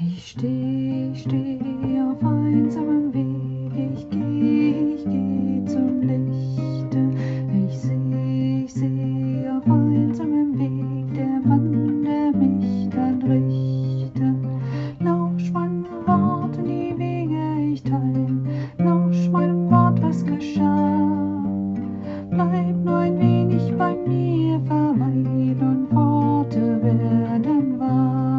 Ich steh auf einsamem Weg, ich geh zum Lichte. Ich seh auf einsamem Weg, der Mann, der mich dann richte. Lausch meinen Worten, die Wege ich teil, lausch meinem Wort, was geschah. Bleib nur ein wenig bei mir, verweil und Worte werden wahr.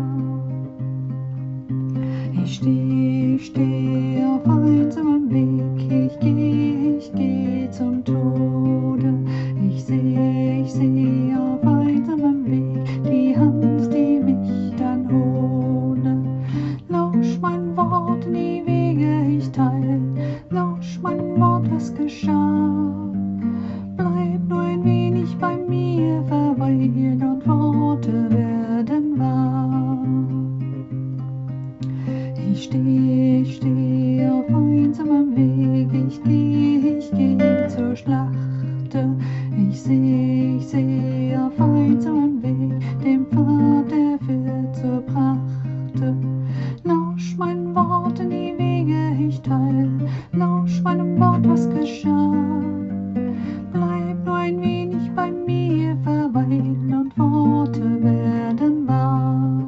Ich steh auf einsamem Weg, ich geh zum Tode. Ich seh auf einsamem Weg die Hand, die mich dann hole. Lausch mein Wort, in die Wege ich teil, lausch mein Wort, was geschah. Bleib nur ein wenig bei mir, verweil und Worte werden wahr. Ich steh auf einsamem Weg, ich geh zur Schlachte. Ich seh auf einsamem Weg den Pfad, der führt zur Prachte. Lausch mein Wort, in die Wege ich teil, lausch meinem Wort, was geschah. Bleib nur ein wenig bei mir, verweil und Worte werden wahr.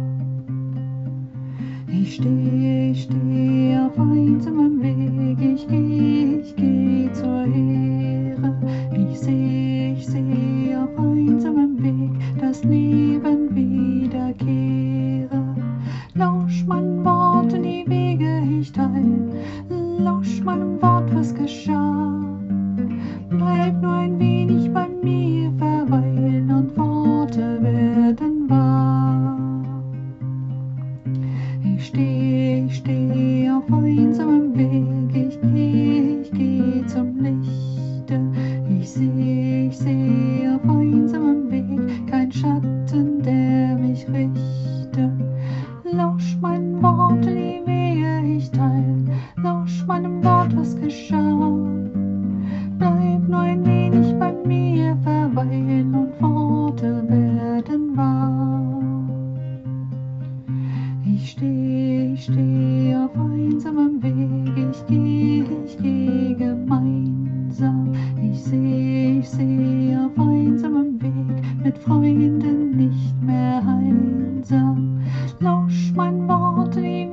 Ich steh auf einsamem Weg, ich geh zur Ehre. Ich seh auf einsamem Weg das Leben wiederkehre. Lausch mein Wort, in die Wege ich teil, lausch meinem Wort, was geschah. Bleib nur ein wenig bei mir, verweil und Worte werden wahr. Ich steh auf einsamem Weg, ich geh zum Lichte. Ich seh auf einsamem Weg kein Schatten, der mich richte. Lausch mein Wort, in die Wege ich teil, lausch meinem Wort, was geschah. Bleib nur ein wenig bei mir, verweil und Worte werden wahr. Ich steh auf einsamem Weg, ich geh gemeinsam. Ich seh auf einsamem Weg mit Freunden nicht mehr einsam. Lausch mein Wort, in die